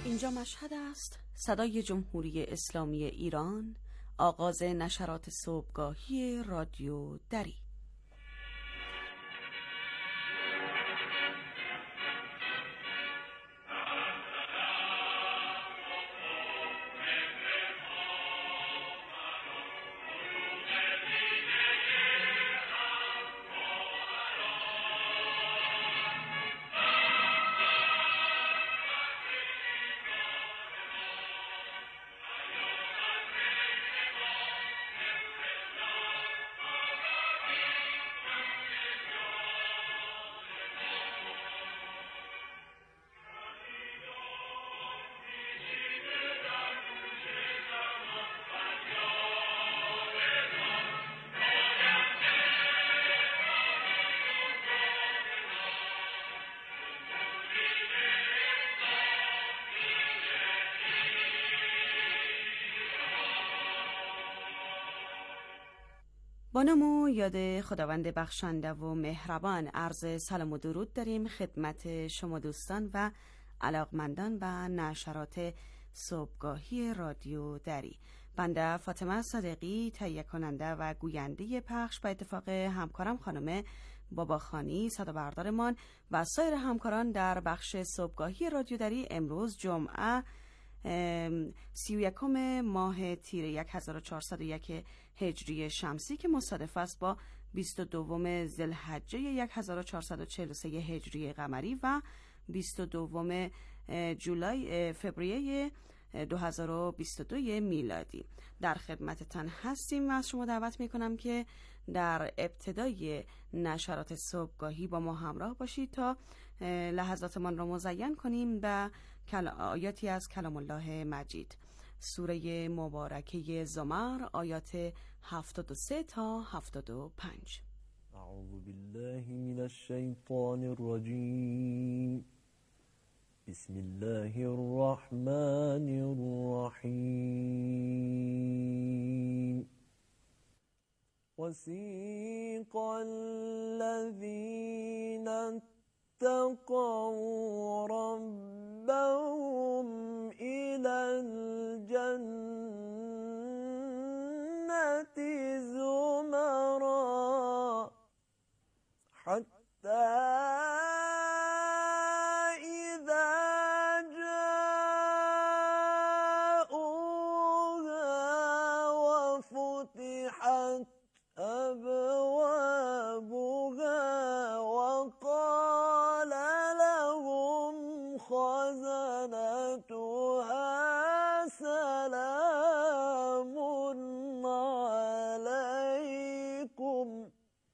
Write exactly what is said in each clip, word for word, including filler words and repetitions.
اینجا مشهد است، صدای جمهوری اسلامی ایران، آغاز نشرات صبحگاهی رادیو دری. با نام و یاد خداوند بخشنده و مهربان عرض سلام و درود داریم خدمت شما دوستان و علاقمندان و نشرات صبحگاهی رادیو دری. بنده فاطمه صادقی تهیه کننده و گوینده پخش به اتفاق همکارم خانم باباخانی صدابردارمان و سایر همکاران در بخش صبحگاهی رادیو دری امروز جمعه سی و یکم ماه تیر هزار و چهارصد و یک هجری شمسی که مصادف است با بیست و دوم ذوالحجه هزار و چهارصد و چهل و سه هجری قمری و بیست و دوم جولای فوریه دو هزار و بیست و دو میلادی. در خدمتتان هستیم و از شما دعوت میکنم که در ابتدای نشرات صبحگاهی با ما همراه باشید تا لحظاتمان را مزین کنیم به آیاتی از کلام الله مجید. سوره مبارکه زمر آیات هفتاد و سه تا هفتاد و پنج. اعوذ بالله من الشیطان الرجیم. بسم الله الرحمن الرحیم. وسیق الذین اتقوا ربهم إلى الجنة زمرا حتى أبوابها وقال لهم خزنتها سلام عليكم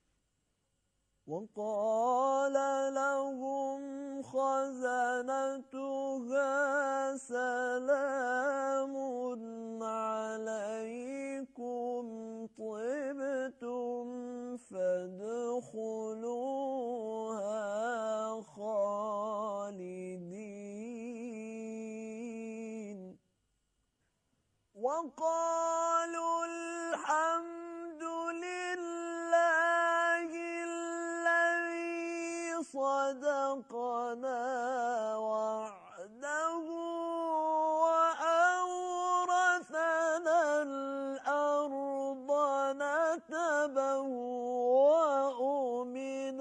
وقال لهم خزنتها سلام عليكم طبتم فادخلوها خالدين وقالوا الحمد لله الذي صدقنا وعده وأورثنا الأرض نتبوأ من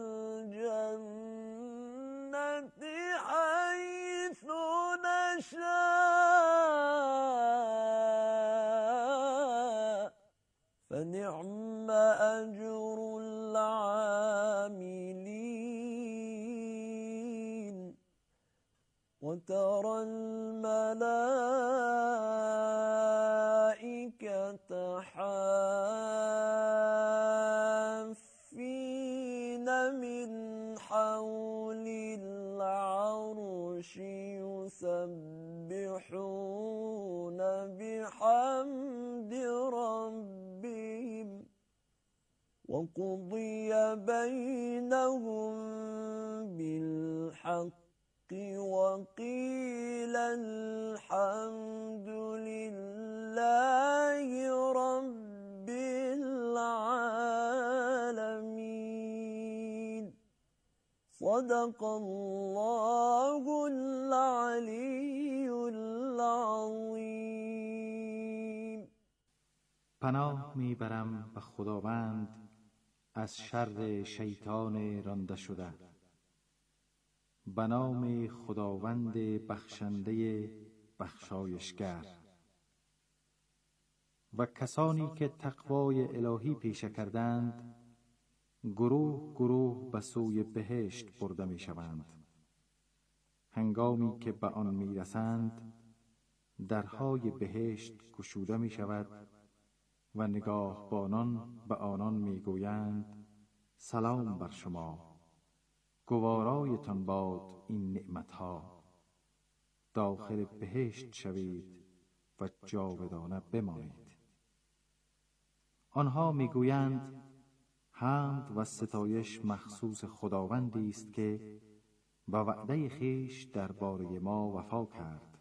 الجنة حيث نشاء فنعم أجر العاملين وترى الملائكة حافين من حول العرش يسبحون بحمد ربهم وقضي بينهم بالحق وقيل الحمد لله رب العالمين. صدق الله العلي العظيم. پناه میبرم به خداوند از شر شیطان رانده شده. به نام خداوند بخشنده بخشایشگر. و کسانی که تقوای الهی پیشه کردند گروه گروه به سوی بهشت برده می شوند. هنگامی که به آن می رسند درهای بهشت گشوده می شود و نگاهبانان به آنان می گویند سلام بر شما، گوارایتان باد این نعمتها. داخل بهشت شوید و جاودانه بمانید. آنها می گویند حمد و ستایش مخصوص خداوندی است که به وعده خویش درباره ما وفا کرد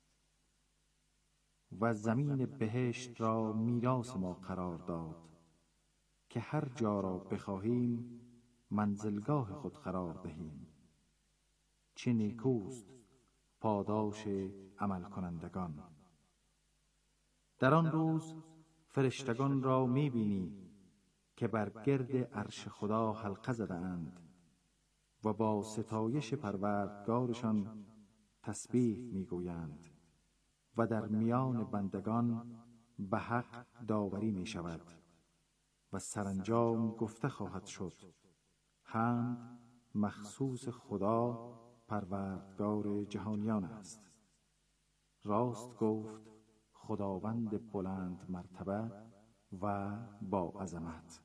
و زمین بهشت را میراث ما قرار داد که هر جا را بخواهیم منزلگاه خود قرار دهیم. چه نیکوست پاداش عمل کنندگان. در آن روز فرشتگان را میبینی که بر گرد عرش خدا حلقه زده اند و با ستایش پروردگارشان تسبیح میگویند و در میان بندگان به حق داوری می شود و سرانجام گفته خواهد شد حمد مخصوص خدا پروردگار جهانیان است. راست گفت خداوند بلند مرتبه و با عظمت.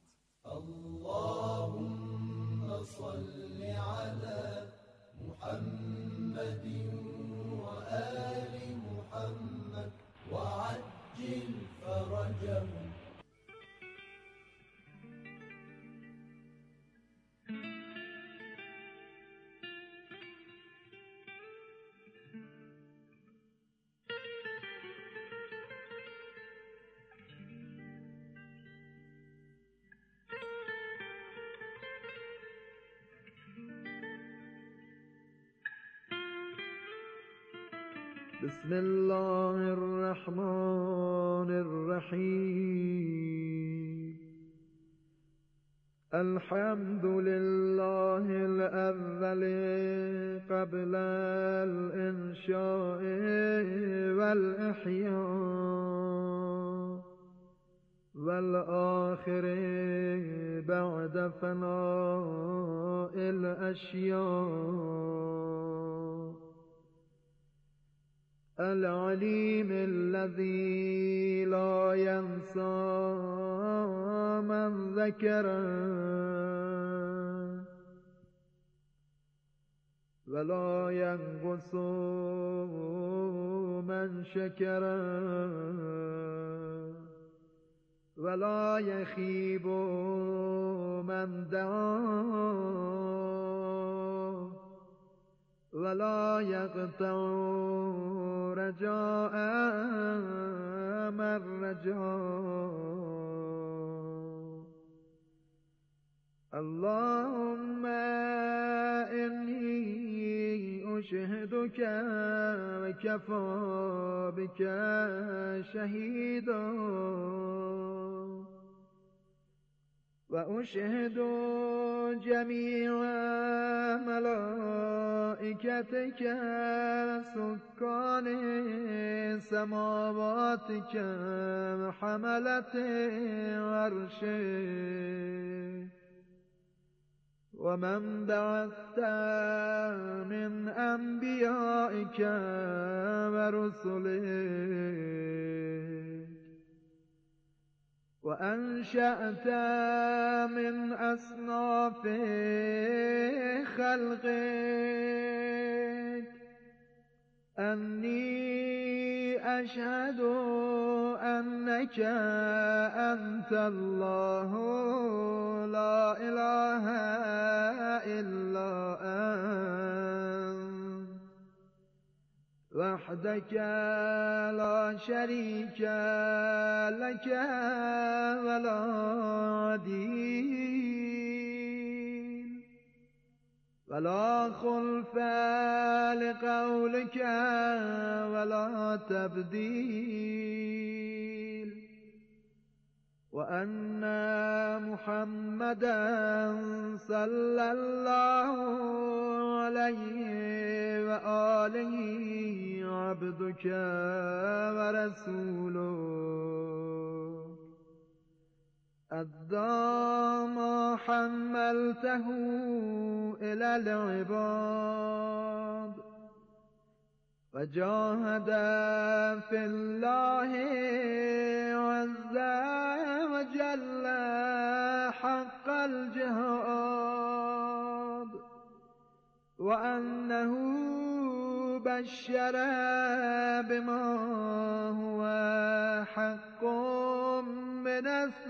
اللهم صل على محمد و آل محمد وعجل فرجهم. بسم الله الرحمن الرحیم. الحمد لله الأول قبل الإنشاء والإحياء والآخر بعد فناء الأشياء. العليم الذي لا ينسى من ذكره ولا ينقص من شكره ولا يخيب من دعاه ولا يقطع رجاء من رجاه. اللهم إني أشهدك وكفى بك شهيدا وأشهد جميع ملائكتك سكان سماواتك وحملة عرشك ومن بعثت من أنبيائك ورسلك وأنشأت من أصناف خلقك أني أشهد أنك أنت الله لا إله إلا أنت وحدك لا شريك لك ولا دين ولا خلف لقولك ولا تبديل وأن محمدا صلى الله عليه وآله عبدك ورسوله أدى ما حملته إلى العباد وجاهد في الله عز وجل حق الجهاد وأنه بشر بما هو حق من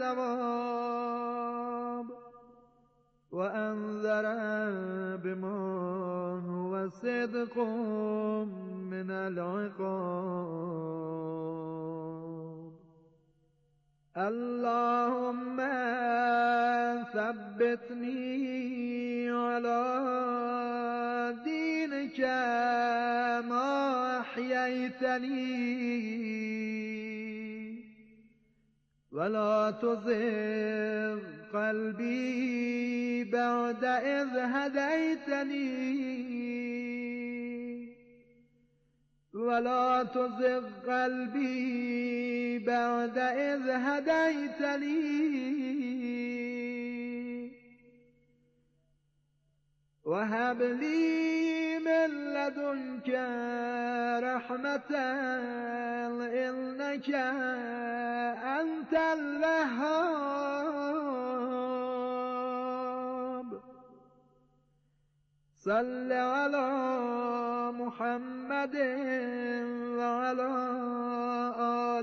الثواب وأنذر بما هو صدق من العقاب. اللهم ثبتني على دينك ما أحييتني ولا تزغ قلبي بعد إذ هديتني ولا تزغ قلبي بعد إذ هديتني وهب لي من لدنك رحمة إنك أنت الوهاب. صل على محمد وعلى آل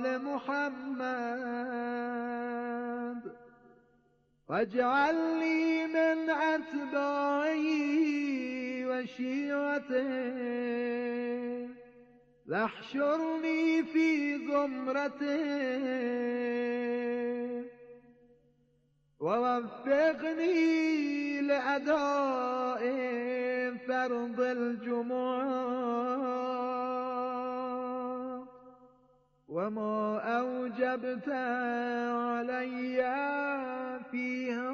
محمد واجعل لي من أتباعه وشيعته واحشرني في زمرته ووفقني لأداء فرض الجمعة وما أوجبت علي فيها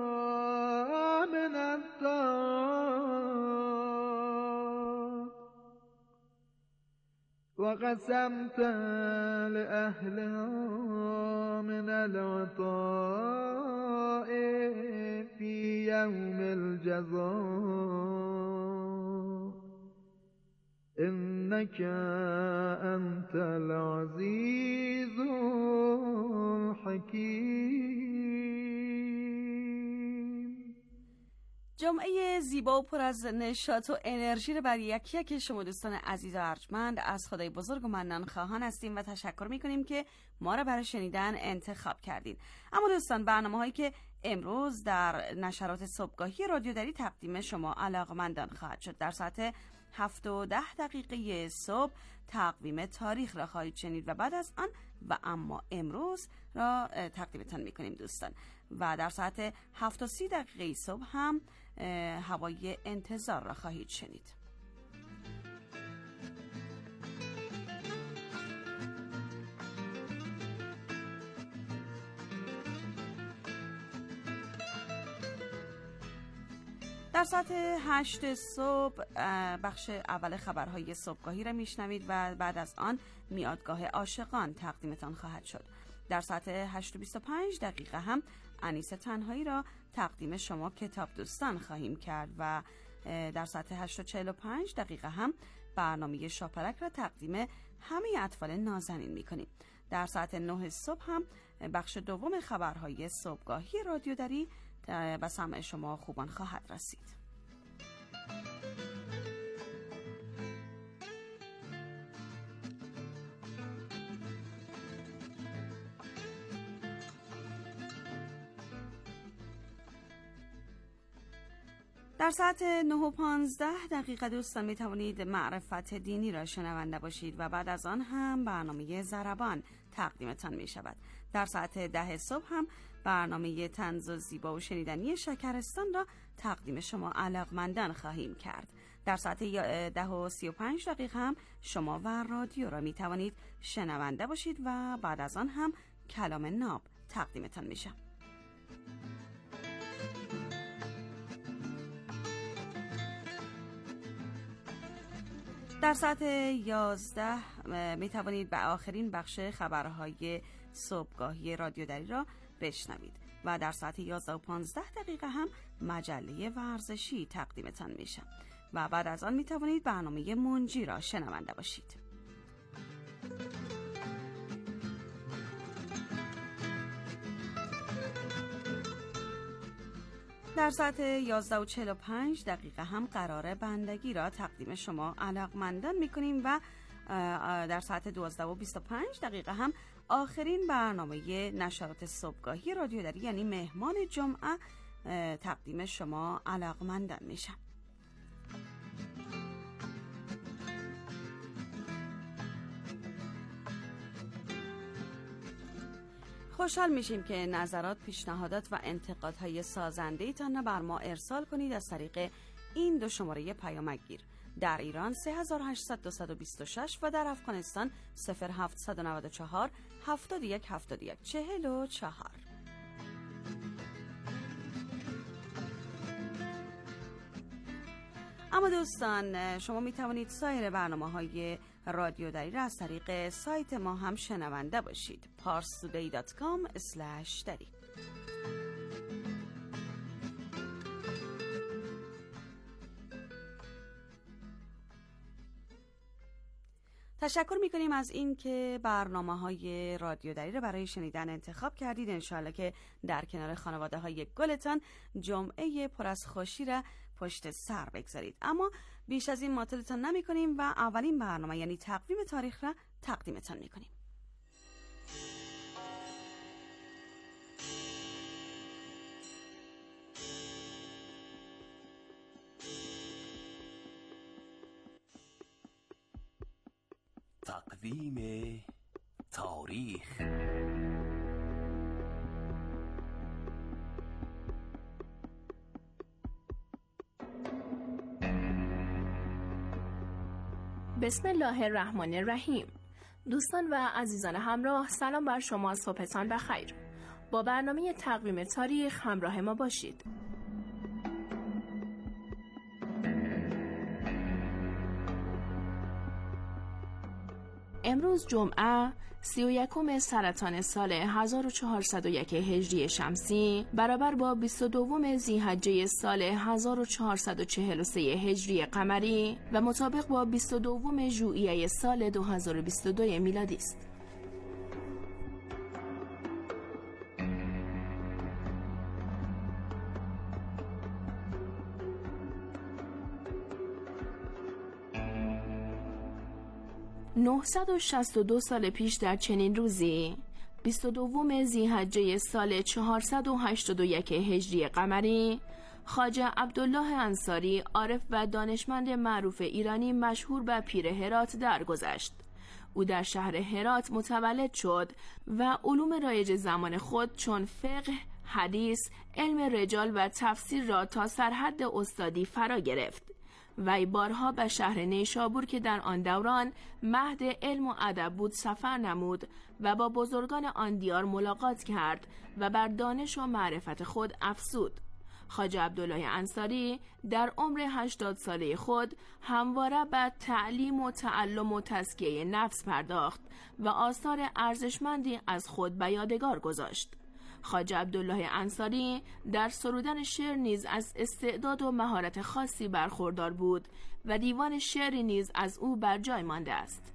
من الطاعات وقسمت لأهلها من العطاء في يوم الجزاء إنك أنت العزيز الحكيم. جمعه زیبا و پر از نشاط و انرژی رو برای یکی یکی شما دوستان عزیز و ارجمند از خدای بزرگ و منان خواهان هستیم و تشکر میکنیم که ما را برای شنیدن انتخاب کردین. اما دوستان برنامه هایی که امروز در نشرات صبحگاهی رادیو دری تقدیم شما علاقمندان خواهد شد. در ساعت هفت و ده دقیقه صبح تقویم تاریخ را خواهید شنید و بعد از آن و اما امروز را تقدیمتان میکنیم دوستان. و در ساعت هفت و سی دقیقه صبح هم هوای انتظار را خواهید شنید. در ساعت هشت صبح بخش اول خبرهای صبحگاهی را میشنوید و بعد از آن میادگاه عاشقان تقدیمتان خواهد شد. در ساعت هشت و بیست و پنج دقیقه هم انیس تنهایی را تقدیم شما کتاب دوستان خواهیم کرد و در ساعت هشت و چهل و پنج دقیقه هم برنامه شاپرک را تقدیم همه اطفال نازنین میکنیم. در ساعت نه صبح هم بخش دوم خبرهای صبحگاهی رادیو دری به سمع شما خوبان خواهد رسید. در ساعت نه و پانزده دقیقه دوستان می توانید معرفت دینی را شنونده باشید و بعد از آن هم برنامه ضربان تقدیمتان می شود. در ساعت ده صبح هم برنامه طنز و زیبا و شنیدنی شکرستان را تقدیم شما علاقمندان خواهیم کرد. در ساعت ده و سی و پنج دقیقه هم شما و رادیو را می توانید شنونده باشید و بعد از آن هم کلام ناب تقدیمتان میشه. در ساعت یازده می توانید به آخرین بخش خبرهای صبحگاهی رادیو دری را بشنوید و در ساعت یازده و پانزده دقیقه هم مجله ورزشی تقدیمتان میشه و بعد از آن می توانید برنامه منجی را شنونده باشید. در ساعت یازده و چهل و پنج دقیقه هم قرار بندگی را تقدیم شما علاقمندان میکنیم و در ساعت دوازده و بیست و پنج دقیقه هم آخرین برنامه نشرات صبحگاهی رادیو دری یعنی مهمان جمعه تقدیم شما علاقمندان میشم. خوشحال میشیم که نظرات، پیشنهادات و انتقادهای سازنده تان بر ما ارسال کنید از طریق این دو شماره پیامک گیر. در ایران سه هزار و هشتصد و بیست و شش و در افغانستان صفر هفتصد و نود و چهار هفتاد و یک هفتاد و یک چهل و چهار. اما دوستان، شما می توانید سایر برنامه‌های رادیو دری را از طریق سایت ما هم شنونده باشید. پارس تودی دات کام اسلش دری. تشکر میکنیم از این که برنامه‌های رادیو دری را برای شنیدن انتخاب کردید. انشاءالله که در کنار خانواده های گلتان جمعه پر از خوشی را پشت سر بگذارید. اما بیش از این معطلتان نمی کنیم و اولین برنامه یعنی تقویم تاریخ را تقدیمتان می کنیم. تقویم تاریخ. بسم الله الرحمن الرحیم. دوستان و عزیزان همراه، سلام بر شما، صبحتان بخیر. با برنامه تقویم تاریخ همراه ما باشید. امروز جمعه سی و یکم سرطان سال هزار و چهارصد و یک هجری شمسی برابر با بیست و دوم ذی‌حجه سال هزار و چهارصد و چهل و سه هجری قمری و مطابق با بیست و دوم ژوئیه سال دو هزار و بیست و دو میلادی است. نهصد و شصت و دو سال پیش در چنین روزی، بیست و دوم ذی‌حجه سال چهارصد و هشتاد و یک هجری قمری، خواجه عبدالله انصاری، عارف و دانشمند معروف ایرانی مشهور به پیر هرات درگذشت. او در شهر هرات متولد شد و علوم رایج زمان خود چون فقه، حدیث، علم رجال و تفسیر را تا سرحد استادی فرا گرفت. وی بارها به شهر نیشابور که در آن دوران مهد علم و ادب بود سفر نمود و با بزرگان آن دیار ملاقات کرد و بر دانش و معرفت خود افزود. خواجه عبدالله انصاری در عمر هشتاد ساله خود همواره به تعلیم و تعلم و تزکیه نفس پرداخت و آثار ارزشمندی از خود به یادگار گذاشت. خواجه عبدالله انصاری در سرودن شعر نیز از استعداد و مهارت خاصی برخوردار بود و دیوان شعری نیز از او بر جای مانده است.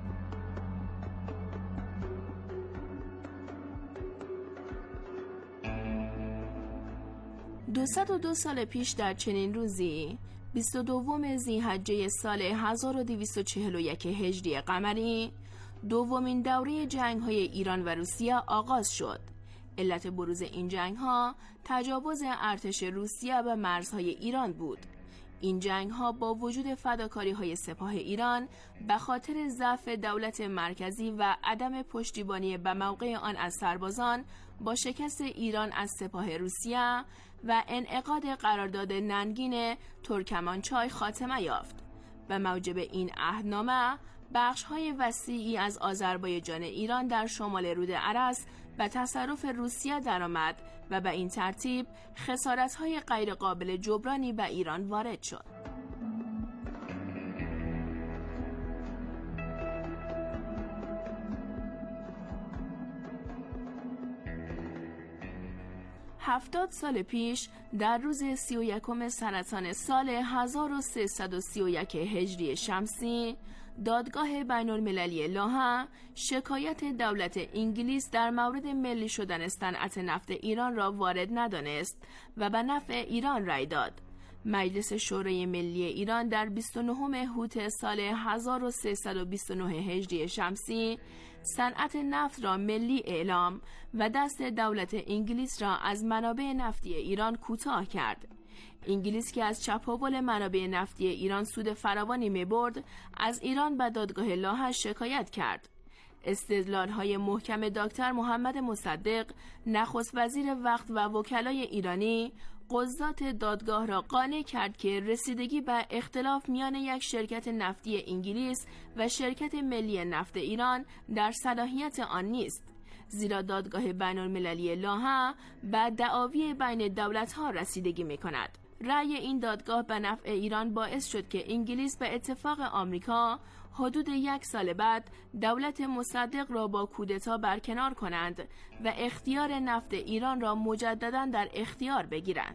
دویست و دو سال پیش در چنین روزی، بیست و دوم ذی‌حجه سال هزار و دویست و چهل و یک هجری قمری، دومین دوره جنگ‌های ایران و روسیه آغاز شد. علت بروز این جنگ‌ها تجاوز ارتش روسیه به مرزهای ایران بود. این جنگ‌ها با وجود فداکاری‌های سپاه ایران به خاطر ضعف دولت مرکزی و عدم پشتیبانی به موقع آن از سربازان با شکست ایران از سپاه روسیه و انعقاد قرارداد ننگین ترکمانچای خاتمه یافت و موجب این عهدنامه بخش‌های وسیعی از آذربایجان ایران در شمال رود ارس به تصرف روسیه درآمد و به این ترتیب خسارت‌های غیرقابل جبرانی به ایران وارد شد. هفتاد سال پیش در روز سی و یکم سرطان سال هزار و سیصد و سی و یک هجری شمسی دادگاه بین المللی لاهه شکایت دولت انگلیس در مورد ملی شدن صنعت نفت ایران را وارد ندانست و به نفع ایران رأی داد. مجلس شورای ملی ایران در بیست و نهم هوت سال هزار و سیصد و بیست و نه هجری شمسی صنعت نفت را ملی اعلام و دست دولت انگلیس را از منابع نفتی ایران کوتاه کرد. انگلیس که از چپاول منابع نفتی ایران سود فراوانی می‌برد، از ایران به دادگاه لاهه شکایت کرد. استدلال‌های محکم دکتر محمد مصدق، نخست وزیر وقت و وکلای ایرانی، قضات دادگاه را قانع کرد که رسیدگی به اختلاف میان یک شرکت نفتی انگلیس و شرکت ملی نفت ایران در صلاحیت آن نیست، زیرا دادگاه بین المللی لاهه به دعاوی بین دولت‌ها رسیدگی می‌کند. رأی این دادگاه به نفع ایران باعث شد که انگلیس به اتفاق آمریکا حدود یک سال بعد دولت مصدق را با کودتا برکنار کنند و اختیار نفت ایران را مجدداً در اختیار بگیرند.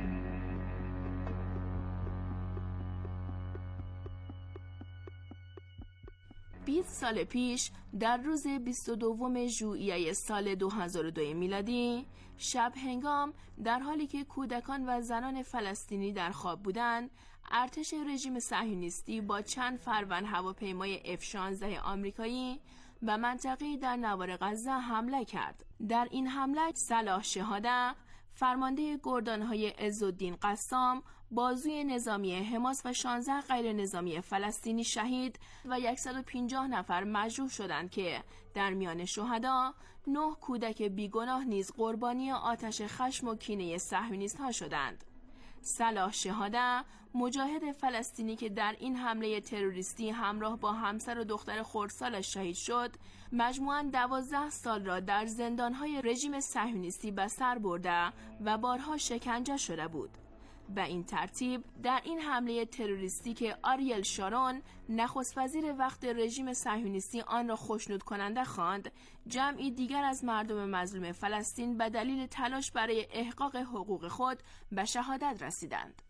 بیست سال پیش در روز بیست و دوم ژوئیه سال دو هزار و دو میلادی شب هنگام در حالی که کودکان و زنان فلسطینی در خواب بودند، ارتش رژیم صهیونیستی با چند فروند هواپیمای اف شانزده آمریکایی به منطقه‌ای در نوار غزه حمله کرد. در این حمله صلاح شهاده، فرمانده گردانهای عزالدین قسام، بازوی نظامی حماس و شانزده غیر نظامی فلسطینی شهید و صد و پنجاه نفر مجروح شدند که در میان شهدا نه کودک بیگناه نیز قربانی آتش خشم و کینه صهیونیست‌ها شدند. صلاح شهاده، مجاهد فلسطینی که در این حمله تروریستی همراه با همسر و دختر خردسالش شهید شد، مجموعاً دوازده سال را در زندانهای رژیم صهیونیستی به سر برده و بارها شکنجه شده بود. به این ترتیب در این حمله تروریستی که آریل شارون، نخست وزیر وقت رژیم صهیونیستی، آن را خوشنود کننده خواند، جمعی دیگر از مردم مظلوم فلسطین به دلیل تلاش برای احقاق حقوق خود به شهادت رسیدند.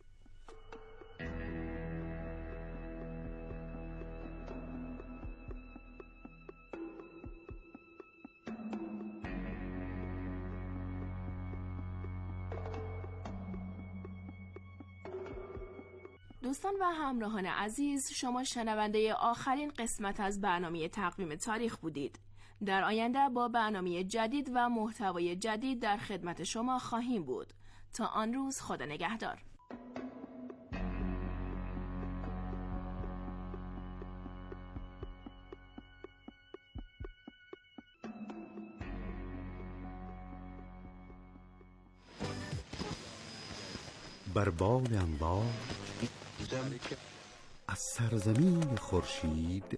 دوستان و همراهان عزیز، شما شنونده آخرین قسمت از برنامه تقویم تاریخ بودید. در آینده با برنامه جدید و محتوای جدید در خدمت شما خواهیم بود. تا آن روز خدا نگهدار. بر بال انبار از سرزمین خورشید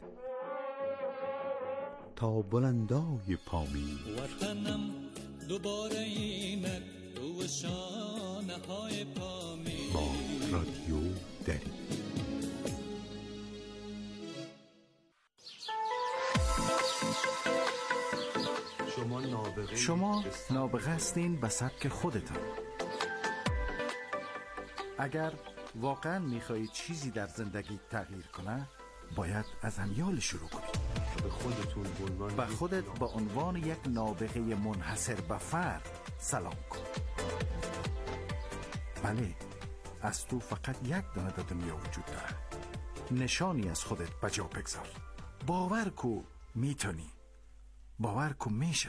تا بلندای پامین، وطنم دوباره اینک رو شانه های پامین، با رادیو دری. شما نابغه شما نابغه هستین به سبک خودتان. اگر واقعا میخواهید چیزی در زندگی تغییر کنه، باید از همیال شروع کنید. به خودتون به خودت با عنوان یک نابغه منحصر به فرد سلام کن. بله، از تو فقط یک دانه در دنیا وجود داره. نشانی از خودت بجا بگذار. باور کو میتونی. باور کو میشه.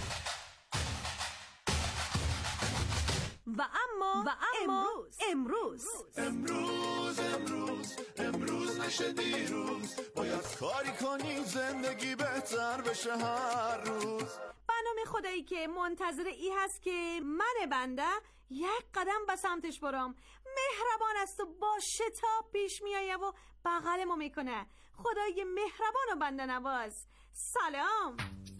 و اما و اما امروز امروز امروز امروز نشه دیروز، باید کاری کنی زندگی بهتر بشه هر روز. به خانم خدایی که منتظر ای هست که من بنده یک قدم به سمتش برم. مهربان است و با شتاب پیش میایه و بغل ما میکنه. خدای مهربان و بنده نواز. سلام.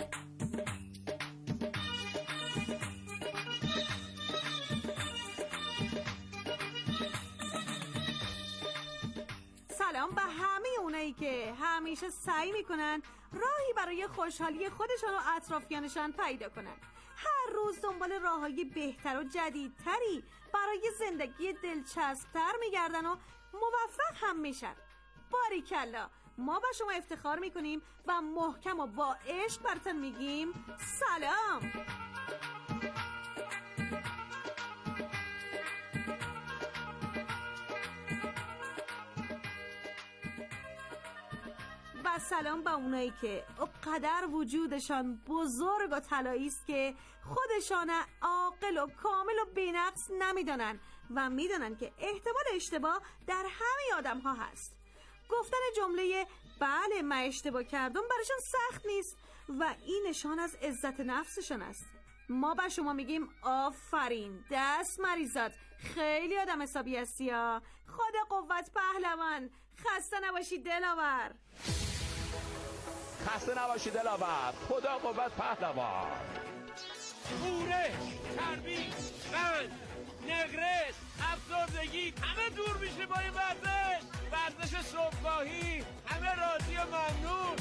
سلام به همه اونایی که همیشه سعی میکنن راهی برای خوشحالی خودشان و اطرافیانشان پیدا کنن. هر روز دنبال راههای بهتر و جدیدتری برای زندگی دلچسبتر میگردن و موفق هم میشن. باریکلا، ما با شما افتخار میکنیم و محکم و با عشق براتون میگیم سلام. و سلام به اونایی که قدر وجودشان بزرگ و طلایی است که خودشان عاقل و کامل و بی‌نقص نمیدونن و میدونن که احتمال اشتباه در همه آدم ها هست. گفتن جمله بله من اشتباه کردم براشون سخت نیست و این نشان از عزت نفسشان است. ما به شما میگیم آفرین، دست مریزاد، خیلی آدم حسابی هستی ها. خدا قوت پهلوان. خسته نباشی دلاور. خسته نباشی دلاور. خدا قوت پهلوان. پورش، چربی، قند، نگرس، افسردگی همه دور میشه با این ورزش. ورزش صبحگاهی همه راضی و ممنون.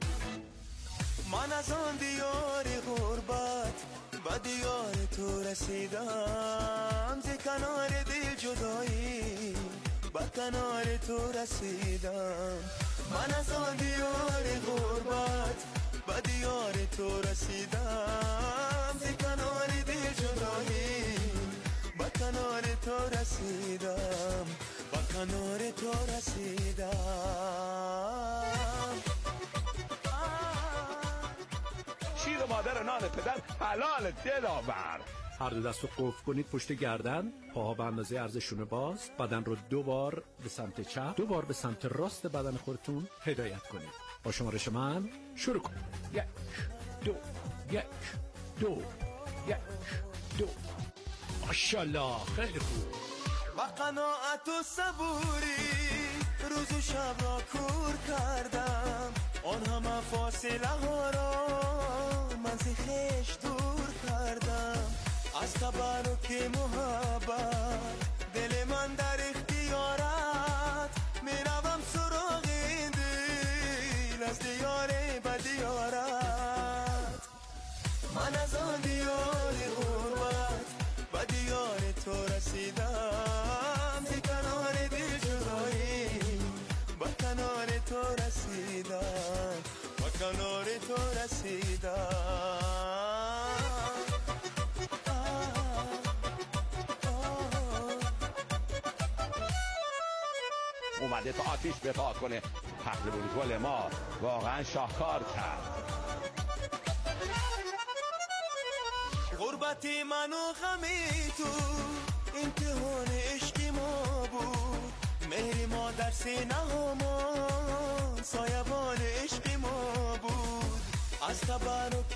من از آن دیار غربت و دیار تو رسیدم، ز کنار دل جدایی با کنار تو رسیدم. من از آن دیار غربت با دیار تو رسیدم، ز کنار دل جدایی با کنار تو رسیدم، با کنار تو رسیدم. شیر مادر نان پدر حلال دلاور. هر دو دست رو قفل کنید پشت گردن، پاها به اندازه عرضشون باز، بدن رو دو بار به سمت چپ، دو بار به سمت راست بدن خودتون هدایت کنید. با شمارش من شروع کنید. یک دو یک دو یک دو. ماشاءالله خیلی خوب. با قناعت و صبوری روز و شب را کور کردم، آن همه فاصله ها را من ز خویش دور کردم. از تبرک محبت دل من در اختیارت، میروم سراغ دل از دیار به دیارت. من از آن دیار غربت به دیار تو رسیدم، ز کنار دل جدایی با کنار تو رسیدم، با کنار تو رسیدم. اومده تا آتیش بپا کنه. پهلوان گل ما واقعا شاهکار کرد. غربتی من و غمی تو امتحان عشقی ما بود، مهر ما در سینه همان سایبان عشقی ما بود. از تبرک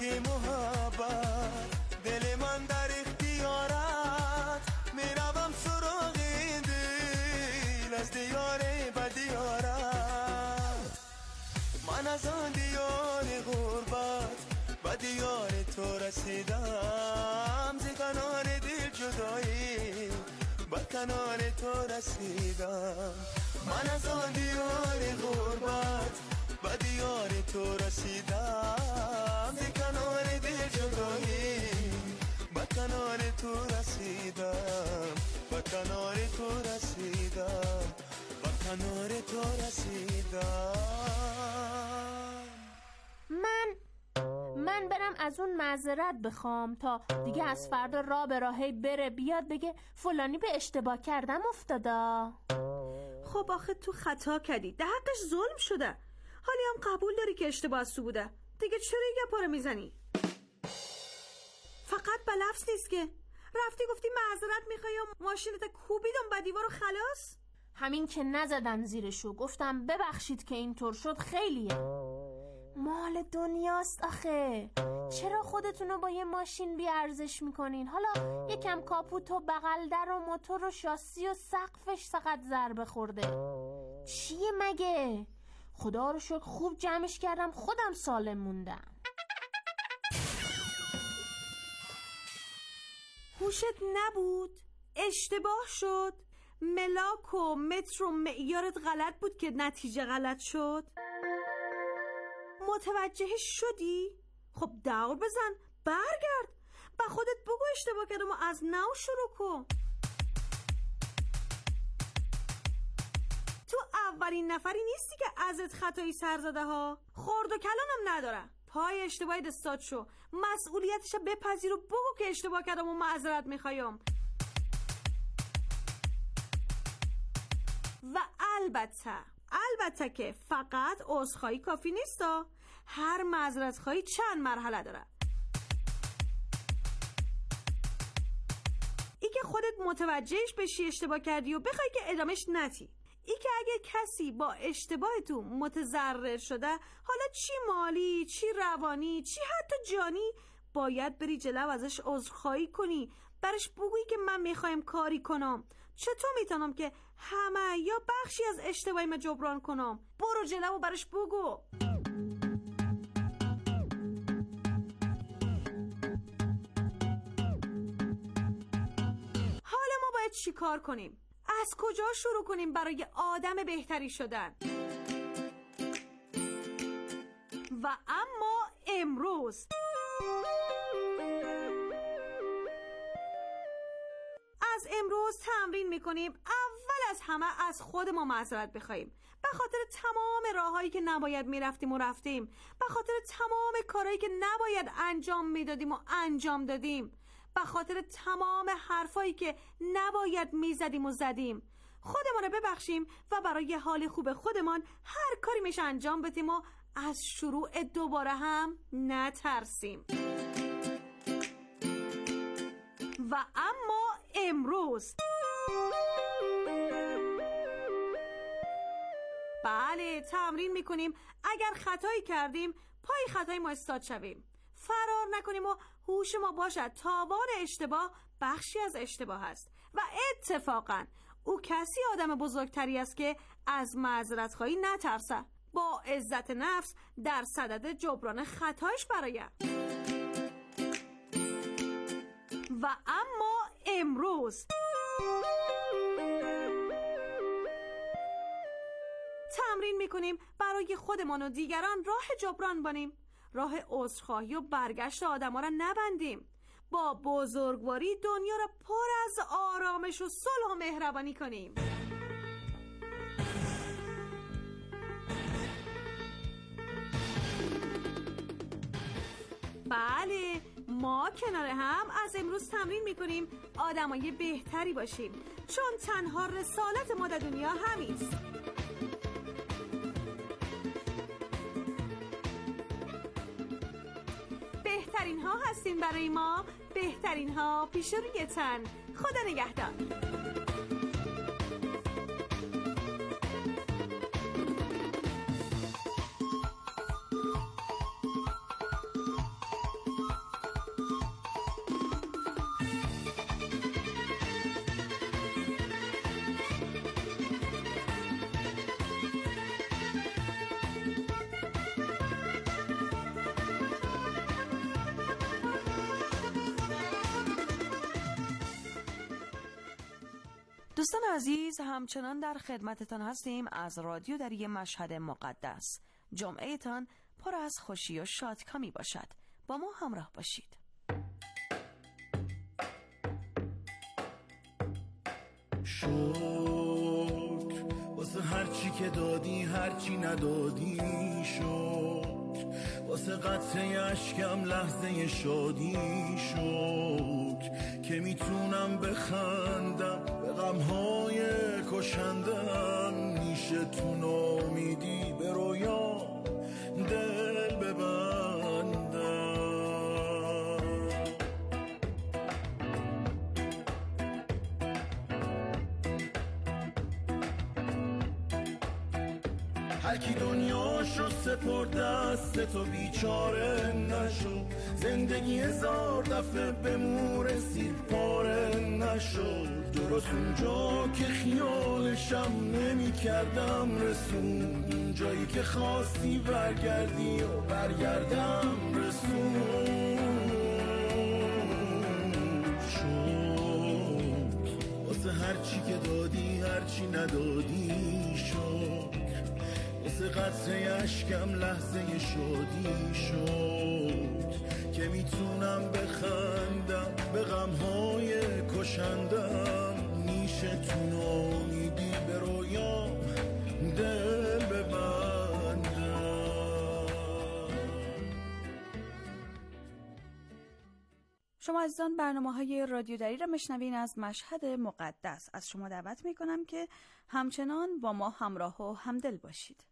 محبت دل من در اختیارت، میروم سراغ دل از دیار به دیارت. من از آن دیار غربت به دیار تو رسیدم، ز کنار دل جدایی با کنار تو رسیدم. من از آن دیار غربت به دیار تو رسیدم، ز کنار دل جدایی با کنار تو رسیدم، با کنار تو رسیدم، با کنار تو رسیدم. من من برم از اون معذرت بخوام تا دیگه از فردا راه به راهی بره بیاد بگه فلانی به اشتباه کردم افتادا. خب آخه تو خطا کردی، در حقش ظلم شده، حالی هم قبول داری که اشتباه از تو بوده، دیگه چرا این گپا رو میزنی؟ فقط به لفظ نیست که رفتی گفتی معذرت میخوای و ماشینت کوبیدم با دیوار و خلاص. همین که نزدم زیرشو، گفتم ببخشید که اینطور شد خیلیه. مال دنیاست آخه. چرا خودتونو با یه ماشین بی ارزش میکنین؟ حالا یکم کاپوت و بغل در و موتور و شاسی و سقفش فقط ضربه خورده. چیه مگه؟ خدا رو شکر خوب جمعش کردم، خودم سالم موندم. هوشت نبود؟ اشتباه شد؟ ملاک و متر و معیارت غلط بود که نتیجه غلط شد؟ متوجه شدی؟ خب دور بزن، برگرد، با خودت بگو اشتباه کردم و از نو شروع کن. تو اولین نفری نیستی که ازت خطایی سر زده ها. خورد و کلانم ندارم. پای اشتباهی دستات شو، مسئولیتش بپذیر و بگو که اشتباه کردم و معذرت میخوایم. و البته البته که فقط عذرخواهی کافی نیستا. هر معذرت خواهی چند مرحله داره. ای که خودت متوجهش بشی اشتباه کردی و بخوای که ادامش نتی. ای که اگه کسی با اشتباه تو متضرر شده، حالا چی مالی، چی روانی، چی حتی جانی، باید بری جلو ازش عذرخواهی کنی، برش بگویی که من میخوایم کاری کنم، چطور میتونم که همه یا بخشی از اشتباهیم جبران کنم. برو جلو و برش بگو. حالا ما باید چی کار کنیم؟ از کجا شروع کنیم برای آدم بهتری شدن؟ و اما امروز از امروز تمرین میکنیم اول از همه از خود ما معذرت بخوایم، به خاطر تمام راههایی که نباید میرفتیم و رفتیم، به خاطر تمام کارهایی که نباید انجام میدادیم و انجام دادیم، به خاطر تمام حرفایی که نباید میزدیم و زدیم. خودمان رو ببخشیم و برای حال خوب خودمان هر کاری میشه انجام بدیم و از شروع دوباره هم نترسیم. و اما امروز بله تمرین میکنیم اگر خطایی کردیم پای خطای ما استاد شویم، فرار نکنیم و هوش ما باشد تاوان اشتباه بخشی از اشتباه است. و اتفاقا او کسی آدم بزرگتری است که از معذرت خواهی نترسه، با عزت نفس در صدد جبران خطایش برایم. و اما امروز تمرین میکنیم برای خودمان و دیگران راه جبران بانیم، راه عذرخواهی و برگشت آدم ها را نبندیم، با بزرگواری دنیا را پر از آرامش و صلح و مهربانی کنیم. بله ما کنار هم از امروز تمرین میکنیم آدمای بهتری باشیم، چون تنها رسالت ما در دنیا همیست. بهترین ها هستین برای ما، بهترین ها پیش روی تن. خدا نگهدار. دوستان عزیز، همچنان در خدمتتان هستیم از رادیو دری مشهد مقدس. جمعهتان پر از خوشی و شادکامی باشد. با ما همراه باشید. شکر واسه هرچی که دادی هرچی ندادی، شکر واسه قطره اشکم لحظه شادی، شکر که میتونم بخندم به غمهای کشندم، میشه تو نامیدی به رویام دل ببندم. هر کی دنیاشو سپرد دست تو بیچاره نشو، زندگی هزار دفعه به مو رسید پاره نشو، درست اونجا که خیالشم نمی کردم رسون، اونجایی که خواستی برگردی و برگردم رسون. واسه هرچی که دادی هرچی ندادی شد، واسه قطره اشکم لحظه شادی شد، که میتونم بخندم به غمهای کشندم، نیشه تو نامیدی به رویام دل ببندم. شما عزیزان برنامه‌های رادیو دری را میشنوین از مشهد مقدس. از شما دعوت میکنم که همچنان با ما همراه و همدل باشید.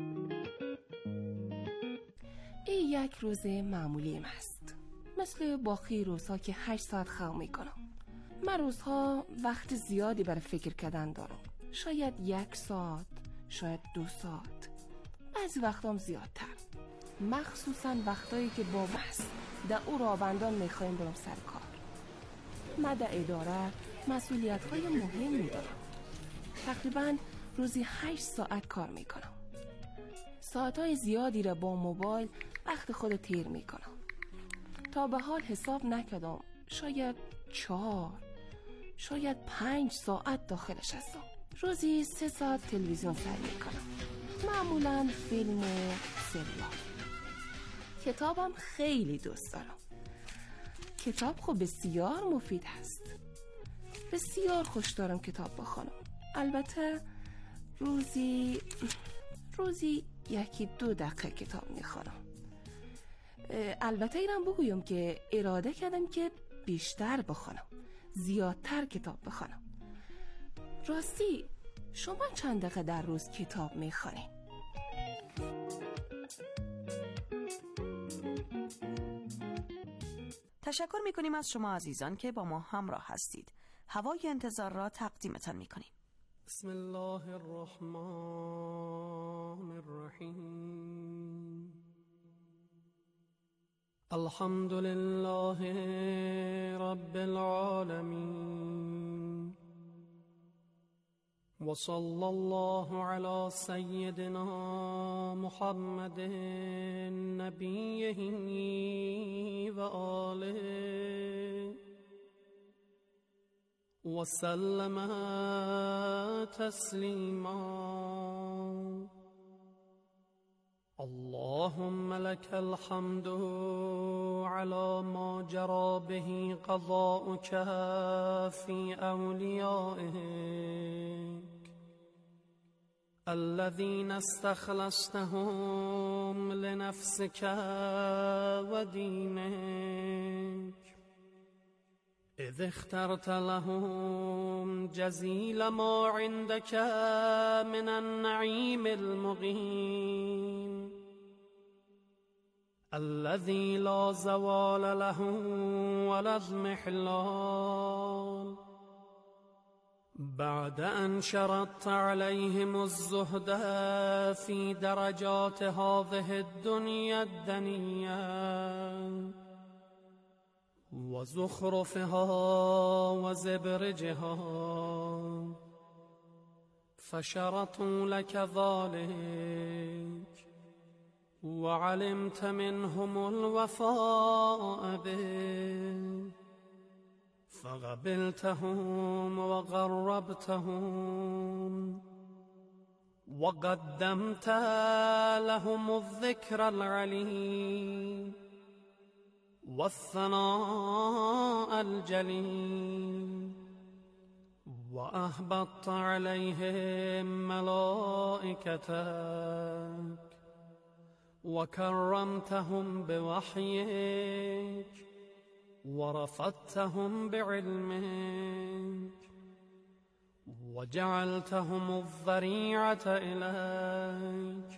این یک روز معمولیم است، مثل باقی روزها که هشت ساعت خواب میکنم. من روزها وقت زیادی برای فکر کردن دارم، شاید یک ساعت، شاید دو ساعت، بعضی وقتام زیادتر، مخصوصا وقتایی که با بس در او رابندان میخوایم برم سر کار. من در اداره مسئولیت های مهمی دارم، تقریبا روزی هشت ساعت کار میکنم. ساعت های زیادی را با موبایل وقت خود تیر میکنم. تا به حال حساب نکردم، شاید چهار شاید پنج ساعت داخلش هستم. روزی سه ساعت تلویزیون سر میکنم، معمولا فیلم و سریال. کتابم خیلی دوست دارم. کتاب خب بسیار مفید هست، بسیار خوش دارم کتاب بخونم. البته روزی روزی یکی دو دقیقه کتاب میخونم. البته اینم بگویم که اراده کردم که بیشتر بخونم، زیادتر کتاب بخونم. راستی شما چند دقیقه در روز کتاب میخونید؟ تشکر میکنیم از شما عزیزان که با ما همراه هستید. هوای انتظار را تقدیمتان میکنیم. بسم الله الرحمن الرحیم. الحمد لله رب العالمين وصلى الله على سيدنا محمد نبيه وآله وسلم تسليما. اللهم لك الحمد على ما جرى به قضاؤك في أوليائك الذين استخلصتهم لنفسك ودينك إذ اخترت لهم جزيل ما عندك من النعيم المقيم الذي لا زوال له ولا اضمحلال بعد أن شرطت عليهم الزهد في درجات هذه الدنيا الدنيا وزخرفها وزبرجها فشرطوا لك ذلك وعلمت منهم الوفاء به فقبلتهم وقربتهم وقدمت لهم الذكر العليم والثناء الجليل وأهبطت عليهم ملائكتك وكرمتهم بوحيك ورفضتهم بعلمك وجعلتهم الذريعة إليك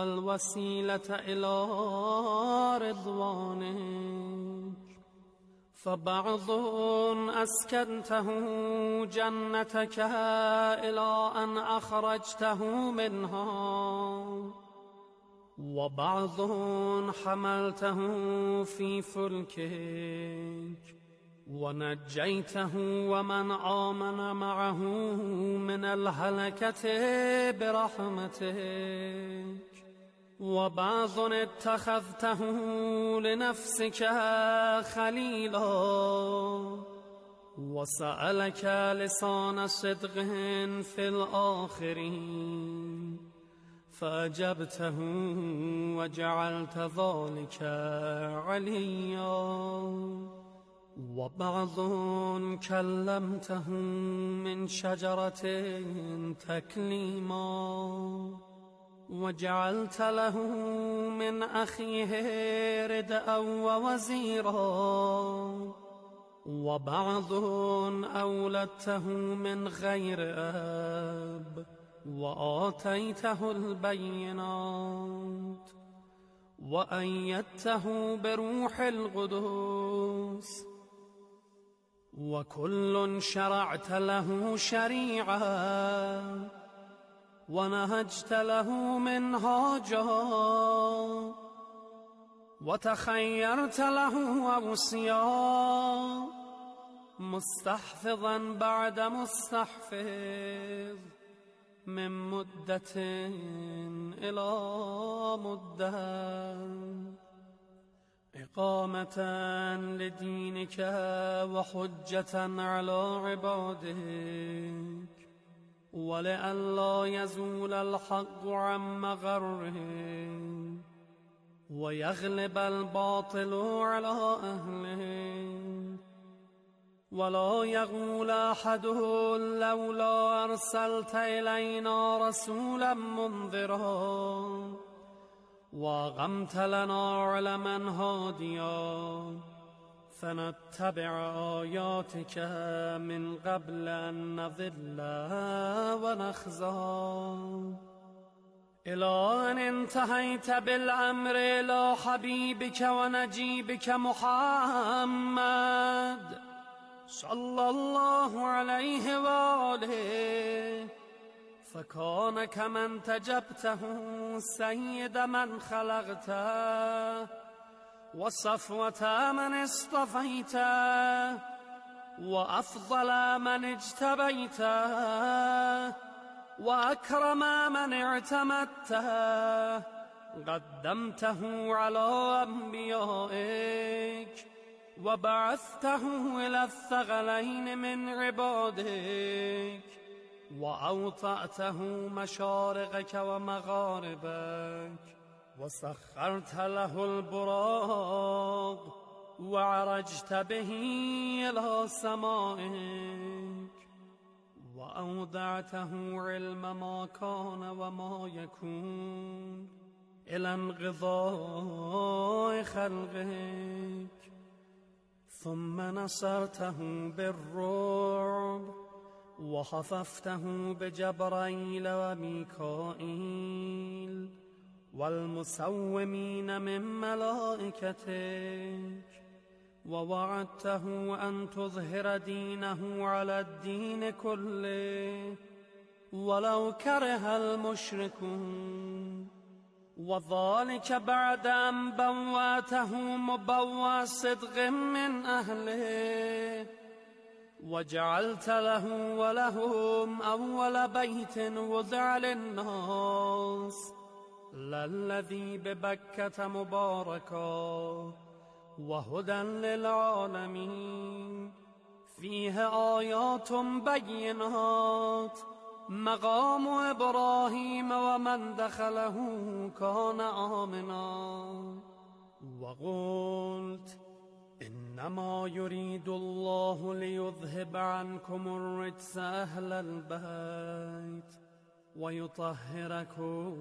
والوسيلة إلى رضوانك فبعض أسكنته جنتك إلى أن أخرجته منها وبعض حملته في فلكك ونجيته ومن آمن معه من الهلكة برحمتك وبعض اتخذته لنفسك خليلا وسألك لسان صدق في الآخرين فأجبته وجعلت ذلك عليا وبعض كلمته من شجرة تكليما وجعلت له من أخيه ردءا ووزيرا وبعض أولدته من غير أب وآتيته البينات وأيدته بروح القدس وكل شرعت له شريعة ونهجت له منهاجا وتخيرت له أوصيا مستحفظا بعد مستحفظ من مدة إلى مدة إقامة لدينك وحجة على عبادك ولئلا يزول الحق عن مغره ويغلب الباطل على أهله ولا يقول أحد لولا أرسلت إلينا رسولا منذرا وأقمت لنا علما هاديا فنتبع آياتك من قبل أن نضل ونخزى إلى أن انتهيت بالأمر إلى حبيبك ونجيبك محمد صلى الله عليه وآله فكان كمن تجبته سيد من خلقته وصفوة من اصطفيته وأفضل من اجتبيته وأكرم من اعتمدته قدمته على أنبيائك وبعثته إلى الثقلين من عبادك وأوطأته مشارقك ومغاربك وسخرت له البراق وعرجت به إلى سمائك وأودعته علم ما كان وما يكون إلى انقضاء خلقك ثم نصرته بالرعب وخففته بجبرائيل وميكائيل والمسومين من ملائكتك ووعدته أن تظهر دينه على الدين كله ولو كره المشركون وذلك بعد أن بوأته مبوأ صدق من أهله وجعلت له ولهم أول بيت وضع للناس للذي ببكة مباركا وهدى للعالمين فيه آيات بينات مقام إبراهيم ومن دخله كان آمنا وقلت إنما يريد الله ليذهب عنكم الرجس أهل البيت ويطهركم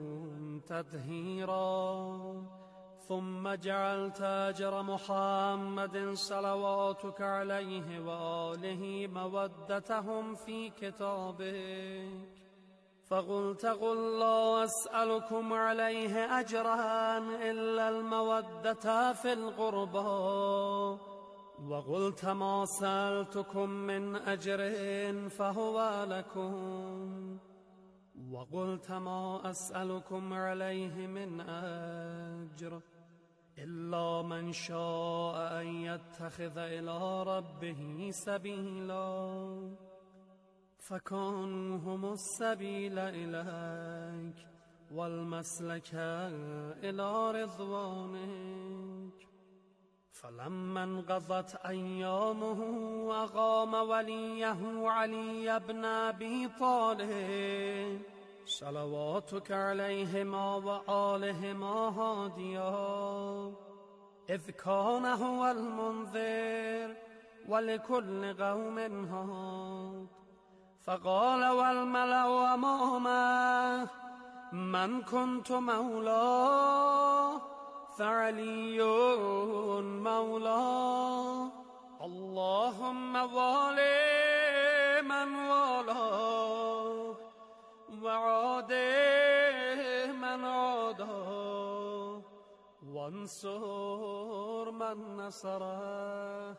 تطهيرا ثم جعلت أجر محمد صلواتك عليه وآله مودتهم في كتابك فقلت قل لا أسألكم عليه أجرا إلا المودة في القربى وقلت ما سألتكم من أجر فهو لكم وقلت ما أسألكم عليه من أجر إلا من شاء أن يتخذ إلى ربه سبيلا فكانوا هم السبيل إليك والمسلك إلى رضوانك. فلما انقضت أيامه أقام وليه علي بن أبي طالب صلواتك عليهما وآلهما هاديا إذ كان هو المنذر ولكل قوم هاد. فقال والملأ أمامه من كنت مولاه فعلي مولاه اللهم والي من والاه وعاد من عاداه وانصر من نصره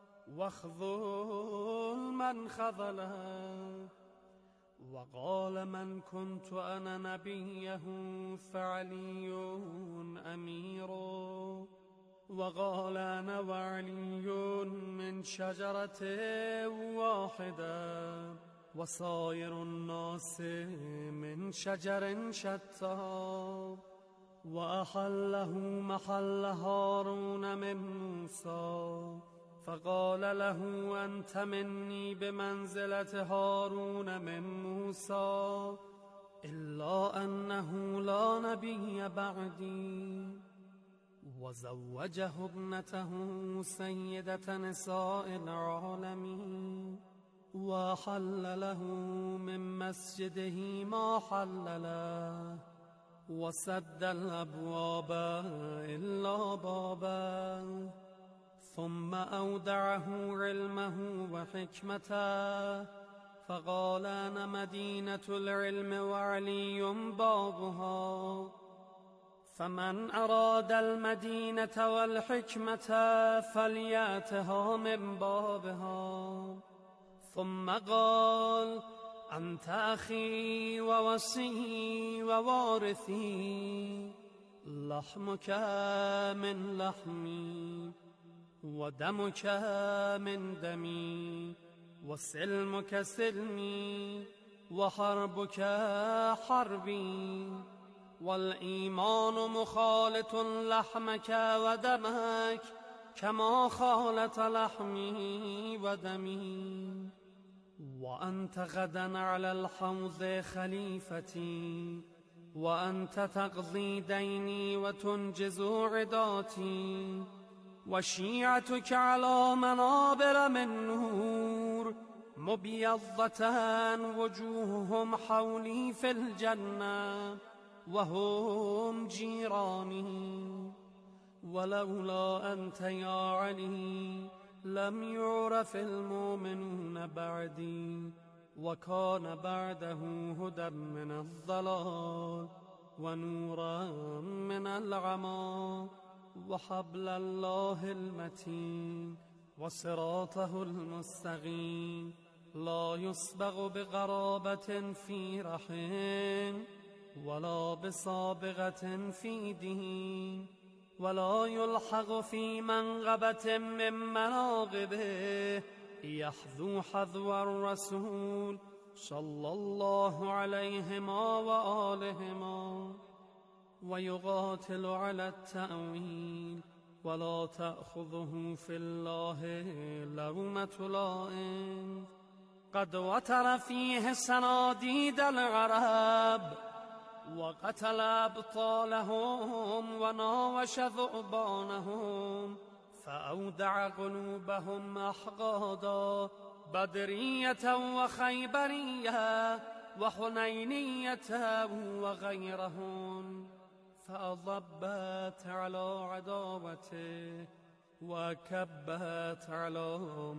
واخذل من خذله. وقال من كنت أنا نبيه فعلي أمير وقال أنا وعلي من شجرة واحدة وسائر الناس من شجر شتى. وأحله محل هارون من موسى فقال له أنت مني بمنزلة هارون من موسى إلا أنه لا نبي بعدي. وزوجه ابنته سيدة نساء العالمين وحل له من مسجده ما حل له وسد الأبواب إلا بابا. ثم أودعه علمه وحكمته فقال أنا مدينة العلم وعلي بابها فمن أراد المدينة والحكمة فليأتها من بابها. ثم قال أنت أخي ووصي ووارثي لحمك من لحمي ودمك من دمي وسلمك سلمي وحربك حربي والإيمان مخالط لحمك ودمك كما خالط لحمي ودمي. وأنت غدا على الحوض خليفتي وأنت تقضي ديني وتنجز عداتي وشيعتك على منابر من نور مبيضة وجوههم حولي في الجنة وهم جيراني. ولولا أنت يا علي لم يعرف المؤمنون بعدي وكان بعده هدى من الضلال ونورا من العمى وحبل الله المتين وصراطه المستقيم لا يسبغ بغرابة في رحم ولا بسابغة في دين ولا يلحق في منغبة من مناغبه يحذو حذو الرسول صلى الله عليهما وآلهما ويقاتل على التأويل ولا تأخذه في الله لومة لائم. قد وتر فيه صناديد العرب وقتل أبطالهم وناوش ذؤبانهم فأودع قلوبهم أحقادا بدرية وخيبرية وحنينية وغيرهم فأضبت على عداوته وكبت على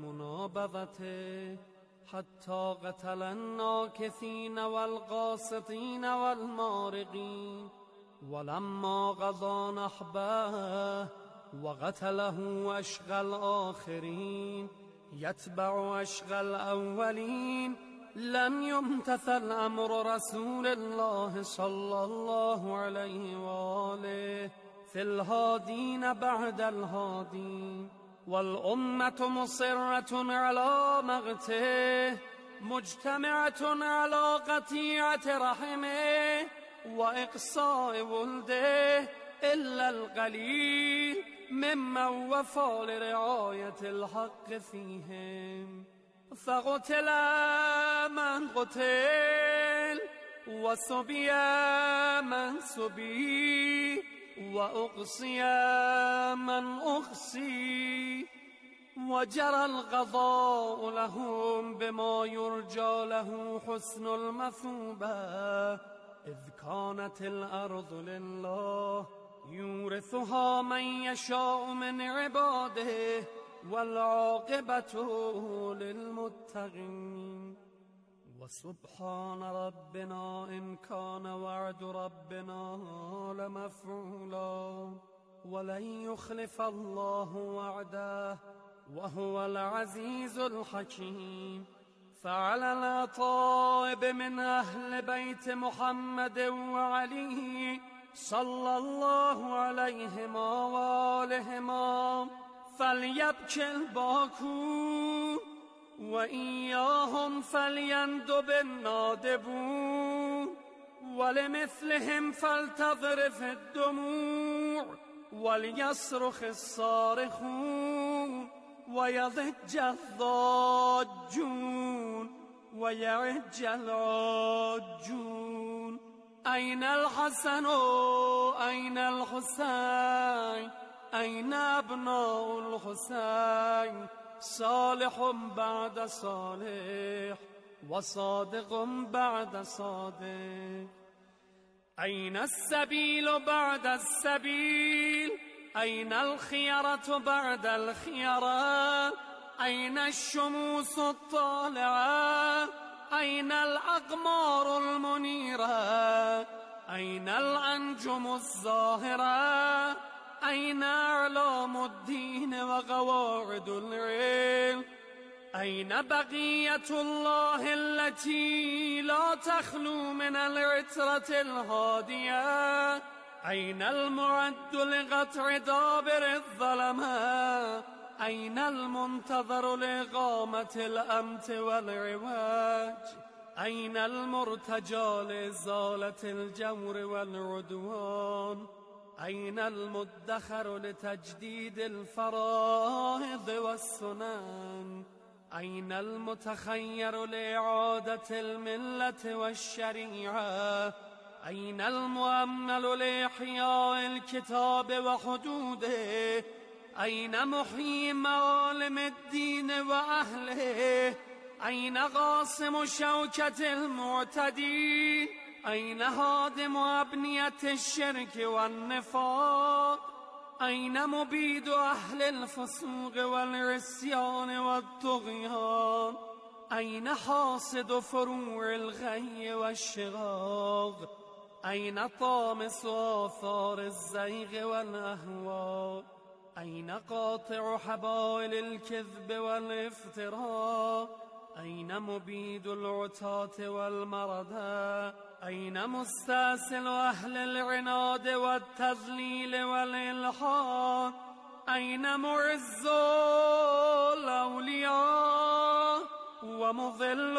منابضته حتى قتل الناكثين والقاسطين والمارقين. ولما قضى نحبه وقتله أشقى الآخرين يتبع أشقى الأولين لم يمتثل أمر رسول الله صلى الله عليه وآله في الهادين بعد الهادين والأمة مصرة على مقته مجتمعة على قطيعة رحمه وإقصاء ولده إلا القليل ممن وفى لرعاية الحق فيهم فقتل من قتل وسبي من سبي وأقصي من أقصي وجرى القضاء لهم بما يرجى له حسن المثوبة إذ كانت الأرض لله يورثها من يشاء من عباده والعاقبة للمتقين وسبحان ربنا إن كان وعد ربنا لمفعولا ولن يخلف الله وعده وهو العزيز الحكيم فعلى الأطائب من أهل بيت محمد وعلي صلى الله عليهما وآلهما فليبكي الباكون وإياهم فليندب النادبون ولمثلهم فلتذرف الدموع وليصرخ الصارخون ويضج الضاجون ويعج العاجون أين الحسن أين الحسين أين أبناء الحسين صالح بعد صالح وصادق بعد صادق أين السبيل بعد السبيل أين الخيرة بعد الخيرة أين الشموس الطالعة أين الأقمار المنيرة أين الأنجم الظاهرة أين أعلام الدين وقواعد العلم أين بقية الله التي لا تخلو من العترة الهادية أين المعد لقطع دابر الظلمة أين المنتظر لإقامة الأمت والعواج أين المرتجى لإزالة الجور والعدوان أين المدخر لتجديد الفرائض والسنن أين المتخير لإعادة الملة والشريعة أين المؤمل لإحياء الكتاب وحدوده أين محيي معالم الدين وأهله أين قاسم شوكة المعتدين أين هادم أبنية الشرك والنفاق أين مبيد أهل الفسوق والعصيان والطغيان أين حاصد فروع الغي والشغاغ أين طامس آثار الزيغ والأهواء أين قاطع حبائل الكذب والافتراء أين مبيد العتاة والمردى أين مستأصل أهل العناد والتذليل والإلحاد أين معز الأولياء ومضل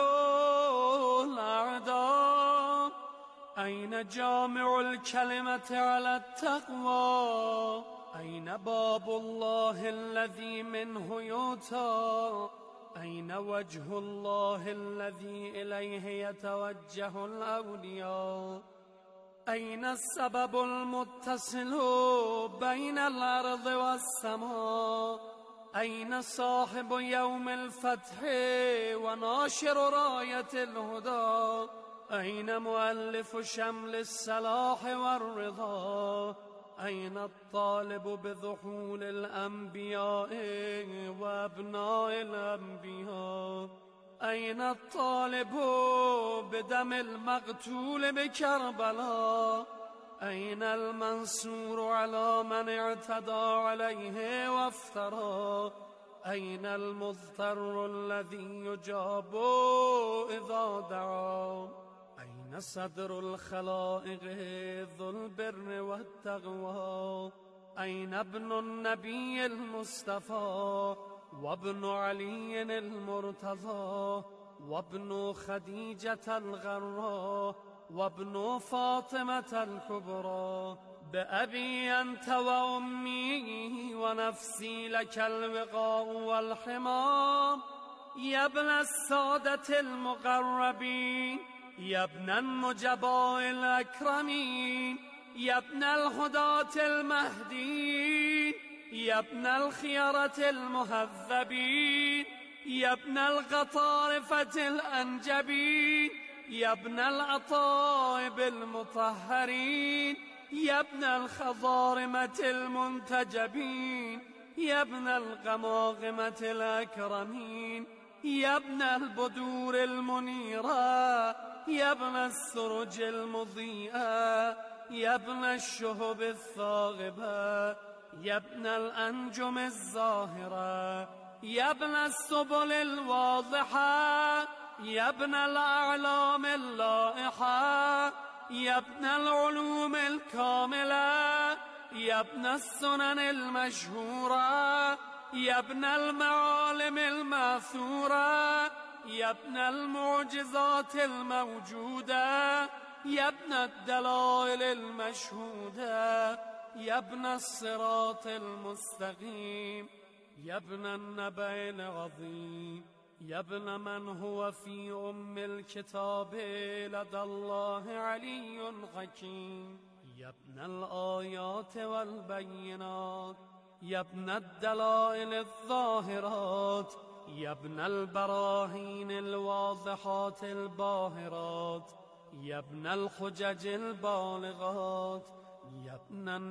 الأعداء أين جامع الكلمة على التقوى أين باب الله الذي منه يؤتى أين وجه الله الذي إليه يتوجه الأولياء أين السبب المتصل بين الأرض والسماء أين صاحب يوم الفتح وناشر راية الهدى أين مؤلف شمل الصلاح والرضا أين الطالب بذحول الأنبياء وأبناء الأنبياء أين الطالب بدم المقتول بكربلاء أين المنصور على من اعتدى عليه وافترى أين المضطر الذي يجاب إذا دعا أين صدر الخلائق ذو البر والتقوى أين ابن النبي المصطفى وابن علي المرتضى وابن خديجة الغراء وابن فاطمة الكبرى بأبي أنت وأمي ونفسي لك الوقاء والحمام يا ابن السادة المقربين يا ابن النجباء الأكرمين يا ابن الهداة المهديين يا ابن الخيرة المهذبين يا ابن القطارفة الأنجبين يا ابن الأطائب المطهرين يا ابن الخضارمة المنتجبين يا ابن القماقمة الأكرمين يا ابن البدور المنيرة يا ابن السرج المضيئة يا ابن الشهب الثاغبة يا ابن الأنجم الزاهرة يا ابن السبل الواضحة يا ابن الأعلام اللائحة يا ابن العلوم الكاملة يا ابن السنن المشهورة يا ابن المعالم الماثورة يا ابن المعجزات الموجودة يا ابن الدلائل المشهودة يا ابن الصراط المستقيم يا ابن النبأ العظيم يا ابن من هو في أم الكتاب لدى الله علي حكيم يا ابن الآيات والبينات يا ابن الدلائل الظاهرات يا ابن البراهين الواضحات الباهرات يا ابن الحجج البالغات يا ابن